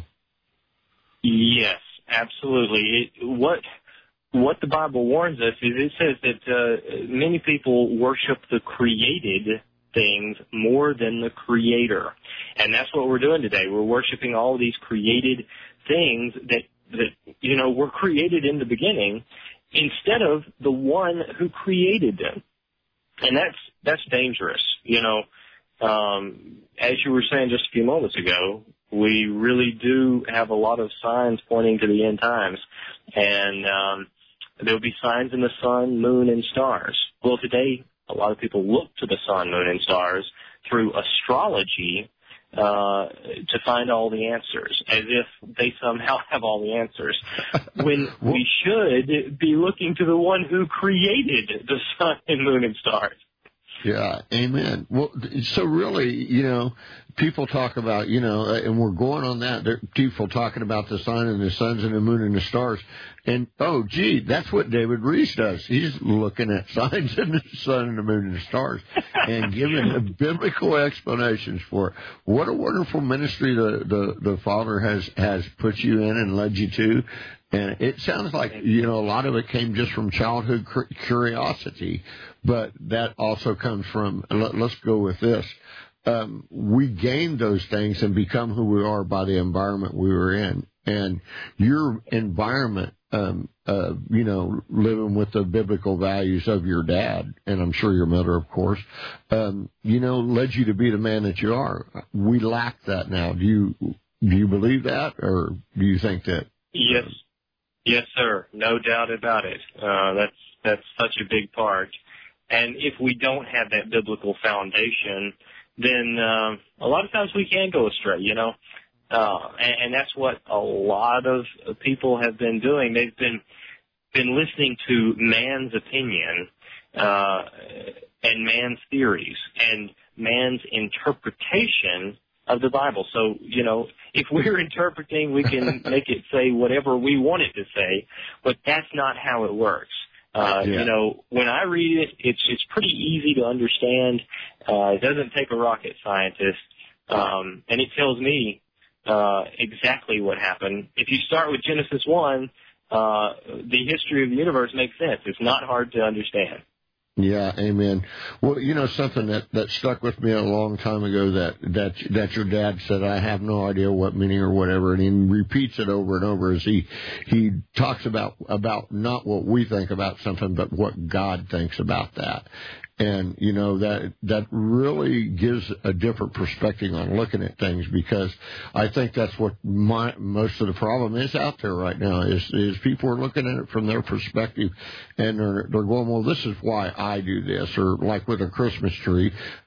Yes, absolutely. It, what what the Bible warns us is it says that uh, many people worship the created things more than the Creator. And that's what we're doing today. We're worshiping all these created things that, that, you know, were created in the beginning instead of the one who created them. And that's, that's dangerous. You know, um, as you were saying just a few moments ago, we really do have a lot of signs pointing to the end times. And, um, there'll be signs in the sun, moon, and stars. Well, today, a lot of people look to the sun, moon, and stars through astrology uh, to find all the answers, as if they somehow have all the answers, when we should be looking to the one who created the sun and moon and stars. Yeah, amen. Well, so really, you know, people talk about, you know, and we're going on that. There, people talking about the sun and the suns and the moon and the stars. And, oh, gee, that's what David Reese does. He's looking at signs in the sun and the moon and the stars and giving the biblical explanations for it. What a wonderful ministry the, the, the Father has, has put you in and led you to. And it sounds like, you know, a lot of it came just from childhood curiosity, but that also comes from, let's go with this. Um, we gained those things and become who we are by the environment we were in. And your environment, um, uh, you know, living with the biblical values of your dad, and I'm sure your mother, of course, um, you know, led you to be the man that you are. We lack that now. Do you, do you believe that, or do you think that? Yes. Yes, sir. No doubt about it. Uh, that's, that's such a big part. And if we don't have that biblical foundation, then uh, a lot of times we can go astray, you know. Uh, and, and that's what a lot of people have been doing. They've been been listening to man's opinion uh, and man's theories and man's interpretation of the Bible. So, you know, if we're interpreting, we can make it say whatever we want it to say, but that's not how it works. Uh, yeah. You know, when I read it, it's it's pretty easy to understand. Uh, it doesn't take a rocket scientist, um, and it tells me uh, exactly what happened. If you start with Genesis one, uh, the history of the universe makes sense. It's not hard to understand. Yeah, amen. Well, you know, something that, that stuck with me a long time ago that, that that your dad said, I have no idea what meaning or whatever, and he repeats it over and over as he he talks about about not what we think about something, but what God thinks about that. And, you know, that that really gives a different perspective on looking at things, because I think that's what my, most of the problem is out there right now is, is people are looking at it from their perspective, and they're, they're going, well, this is why I do this. Or like with a Christmas tree,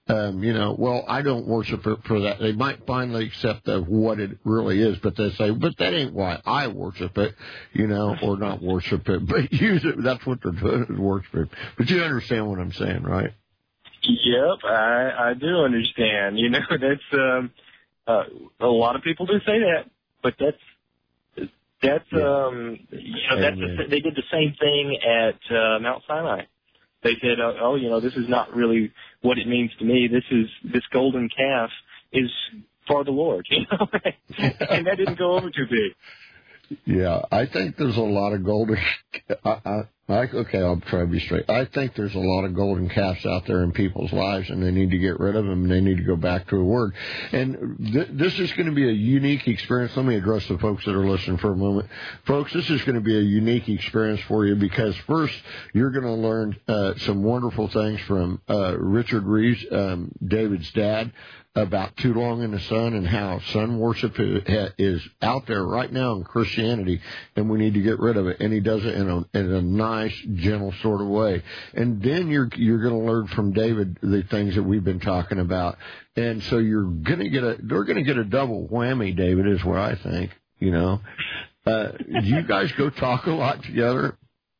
Um, you know, well, I don't worship it for that. They might finally accept of what it really is, but they say, but that ain't why I worship it, you know, or not worship it, but use it. That's what they're doing, is worship it. But you understand what I'm saying, right? Yep, I, I do understand. You know, that's um, uh, a lot of people do say that, but that's that's yeah. um, you know, that's the, they did the same thing at uh, Mount Sinai. They said, oh, oh, you know, this is not really what it means to me. This is this golden calf is for the Lord, you know, and that didn't go over too big. Yeah, I think there's a lot of golden. I, I, I, okay, I'll try to be straight. I think there's a lot of golden calves out there in people's lives, and they need to get rid of them, and they need to go back to a word. And th- this is going to be a unique experience. Let me address the folks that are listening for a moment. Folks, this is going to be a unique experience for you because, first, you're going to learn uh, some wonderful things from uh, Richard Reeves, um, David's dad, about too long in the sun and how sun worship is out there right now in Christianity, and we need to get rid of it. And he does it in a, in a nice, gentle sort of way. And then you're you're going to learn from David the things that we've been talking about. And so you're going to get a they're going to get a double whammy. David is what I think. You know, uh, do you guys go talk a lot together?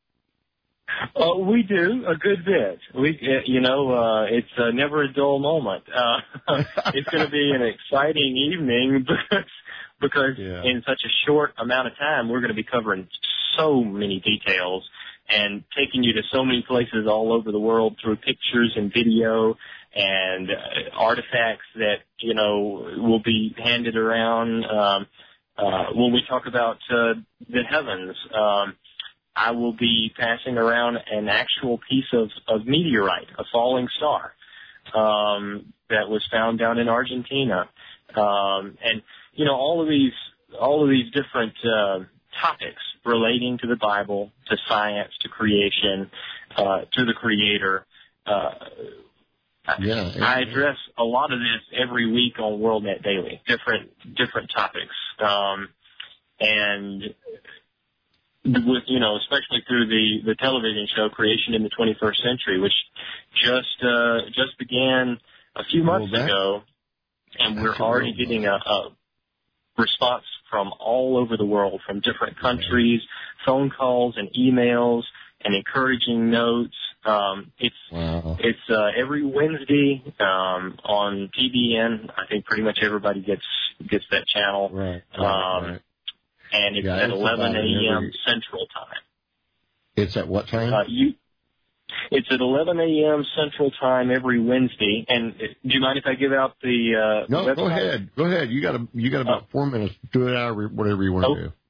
Uh, we do a good bit. We, uh, you know, uh, it's uh, never a dull moment. Uh, it's going to be an exciting evening because, because yeah. in such a short amount of time, we're going to be covering so many details and taking you to so many places all over the world through pictures and video and uh, artifacts that, you know, will be handed around um, uh, when we talk about uh, the heavens. Um, I will be passing around an actual piece of, of meteorite, a falling star, um, that was found down in Argentina. Um, and, you know, all of these, all of these different, uh, topics relating to the Bible, to science, to creation, uh, to the Creator. Uh, yeah, yeah, I address a lot of this every week on WorldNet Daily, different, different topics. Um, and, with, you know, especially through the, the television show Creation in the twenty-first Century, which just uh, just began a few months well, ago, and we're already getting a, a response from all over the world, from different countries, phone calls and emails and encouraging notes. Um, it's wow. it's uh, every Wednesday um, on T B N. I think pretty much everybody gets gets that channel. Right. right, um, right. And it's yeah, at it's eleven a.m. Every... Central Time. It's at what time? Uh, you, it's at eleven a.m. Central Time every Wednesday. And uh, do you mind if I give out the uh, No, website? go ahead. Go ahead. You got a, you got about uh, four minutes. Do it however, whatever you want oh, to do.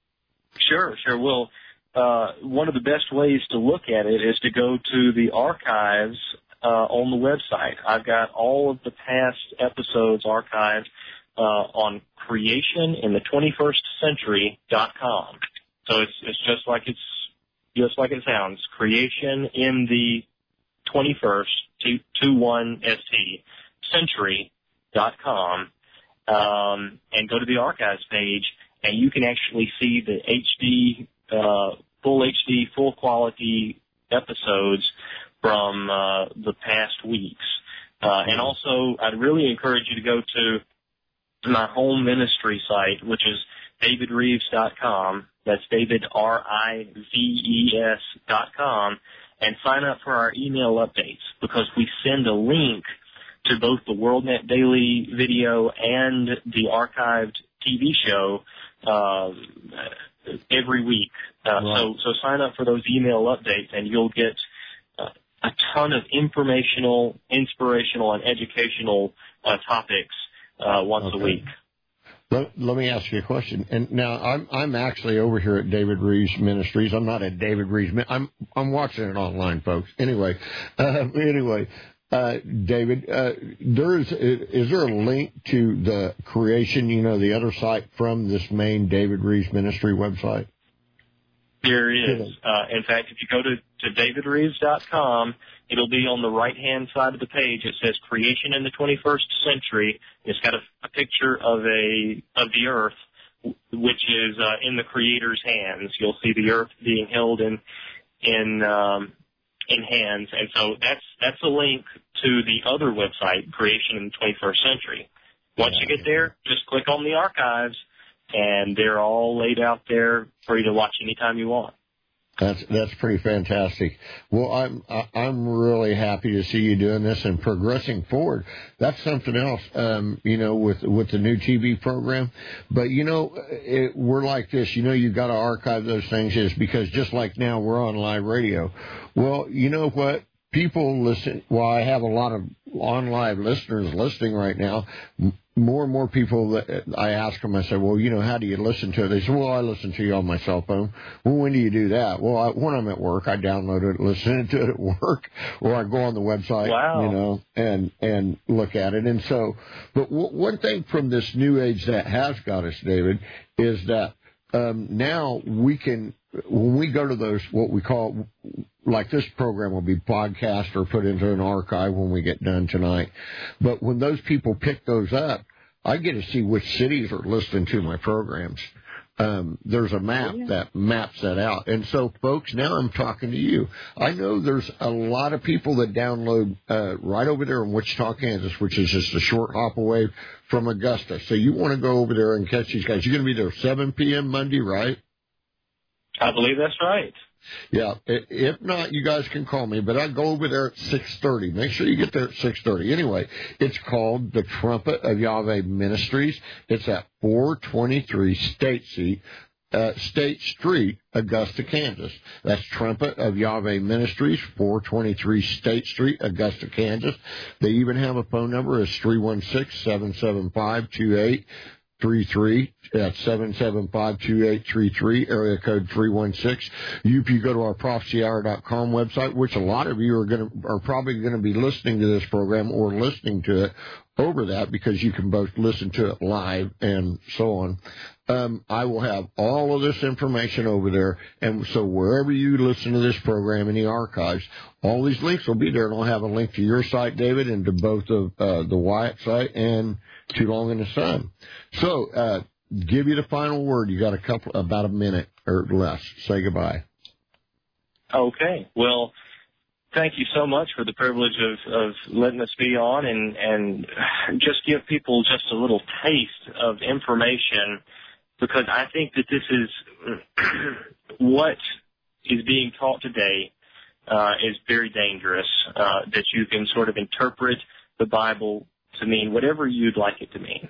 Sure, sure. Well, uh, one of the best ways to look at it is to go to the archives uh, on the website. I've got all of the past episodes archived Uh, on creation in the twenty-first century dot com. So it's it's just like it's just like it sounds. Creation in the twenty-first two two one S T century dot com, um, and go to the archives page, and you can actually see the H D uh, full H D full quality episodes from uh, the past weeks. Uh, and also, I'd really encourage you to go to my home ministry site, which is david reeves dot com. That's David, R I V E S dot com, and sign up for our email updates because we send a link to both the WorldNet Daily video and the archived T V show uh, every week. Uh, right. So, so sign up for those email updates, and you'll get uh, a ton of informational, inspirational, and educational uh, topics Uh, once okay. a week. Let, let me ask you a question. And now I'm I'm actually over here at David Reeves Ministries. I'm not at David Reeves. I'm I'm watching it online, folks. Anyway, uh, anyway, uh, David, uh, there is is there a link to the creation? You know, the other site from this main David Reeves Ministry website. There is. Uh, in fact, if you go to, to david reeves dot com, it'll be on the right-hand side of the page. It says Creation in the twenty-first Century. It's got a, a picture of a of the Earth, which is uh, in the Creator's hands. You'll see the Earth being held in in um, in hands. And so that's that's a link to the other website, Creation in the twenty-first Century. Once you get there, just click on the archives, and they're all laid out there for you to watch anytime you want. That's that's pretty fantastic. Well, I'm I'm really happy to see you doing this and progressing forward. That's something else, um, you know, with with the new T V program. But you know, it, we're like this. You know, you've got to archive those things, is because just like now we're on live radio. Well, you know what? People listen. Well, I have a lot of on live listeners listening right now. More and more people that I ask them, I say, well, you know, how do you listen to it? They say, well, I listen to you on my cell phone. Well, when do you do that? Well, I, when I'm at work, I download it, listen to it at work, or I go on the website, wow. you know, and and look at it. And so, but w- one thing from this new age that has got us, David, is that um, now we can, when we go to those, what we call, like this program will be podcast or put into an archive when we get done tonight. But when those people pick those up, I get to see which cities are listening to my programs. Um, there's a map that maps that out. And so, folks, now I'm talking to you. I know there's a lot of people that download uh, right over there in Wichita, Kansas, which is just a short hop away from Augusta. So you want to go over there and catch these guys. You're going to be there seven p.m. Monday, right? I believe that's right. Yeah, if not, you guys can call me, but I go over there at six thirty. Make sure you get there at six thirty. Anyway, it's called the Trumpet of Yahweh Ministries. It's at four twenty-three State Street, uh, State Street, Augusta, Kansas. That's Trumpet of Yahweh Ministries, four twenty-three State Street, Augusta, Kansas. They even have a phone number. It's three one six, seven seven five, two eight three three. That's seven seven five, two eight three three, area code three one six. You, if you go to our prophecy hour dot com website, which a lot of you are going to, are probably going to be listening to this program or listening to it over that, because you can both listen to it live and so on. Um, I will have all of this information over there, and so wherever you listen to this program in the archives, all these links will be there, and I'll have a link to your site, David, and to both of uh, the Wyatt site and Too Long in the Sun. So, uh, give you the final word. You got a couple, about a minute or less. Say goodbye. Okay. Well, thank you so much for the privilege of, of letting us be on and, and just give people just a little taste of information, because I think that this is what is being taught today uh, is very dangerous, uh, that you can sort of interpret the Bible to mean whatever you'd like it to mean.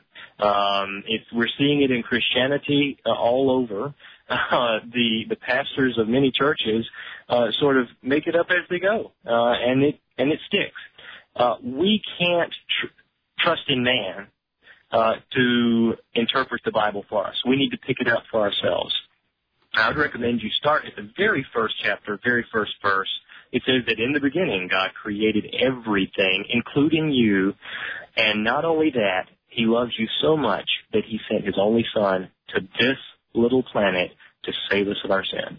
Um, if we're seeing it in Christianity uh, all over. Uh, the the pastors of many churches uh, sort of make it up as they go, uh, and it and it sticks. Uh, we can't tr- trust in man uh, to interpret the Bible for us. We need to pick it up for ourselves. I would recommend you start at the very first chapter, very first verse. It says that in the beginning God created everything, including you, and not only that, He loves you so much that He sent His only Son to this little planet to save us of our sins.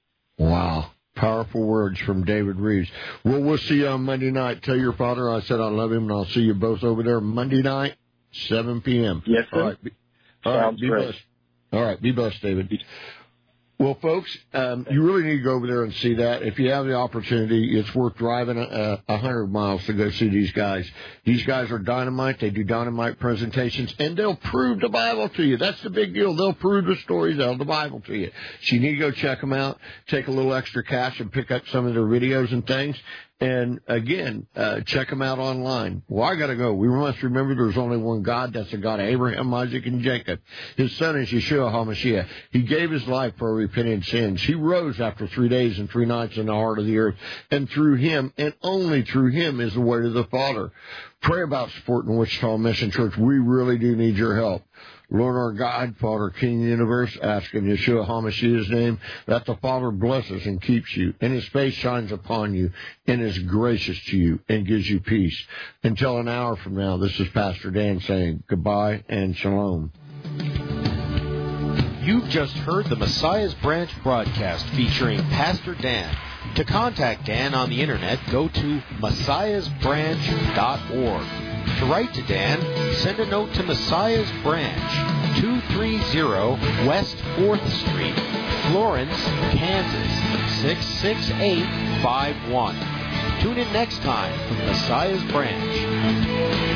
Wow. Powerful words from David Reeves. Well, we'll see you on Monday night. Tell your father I said I love him, and I'll see you both over there Monday night, seven p.m. Yes, sir. All right. Be, all right, be blessed. All right. Be blessed, David. Well, folks, um, you really need to go over there and see that. If you have the opportunity, it's worth driving a, a hundred miles to go see these guys. These guys are dynamite. They do dynamite presentations, and they'll prove the Bible to you. That's the big deal. They'll prove the stories out of the Bible to you. So you need to go check them out, take a little extra cash, and pick up some of their videos and things. And, again, uh, check them out online. Well, I got to go. We must remember there's only one God. That's the God of Abraham, Isaac, and Jacob. His son is Yeshua HaMashiach. He gave his life for our repentant sins. He rose after three days and three nights in the heart of the earth. And through him, and only through him, is the way to the Father. Pray about supporting Wichita Mission Church. We really do need your help. Lord our God, Father, King of the universe, ask in Yeshua HaMashiach's name that the Father blesses and keeps you, and his face shines upon you, and is gracious to you, and gives you peace. Until an hour from now, this is Pastor Dan saying goodbye and shalom. You've just heard the Messiah's Branch broadcast featuring Pastor Dan. To contact Dan on the internet, go to messiahs branch dot org. To write to Dan, send a note to Messiah's Branch, two thirty West fourth Street, Florence, Kansas, six six eight five one. Tune in next time from Messiah's Branch.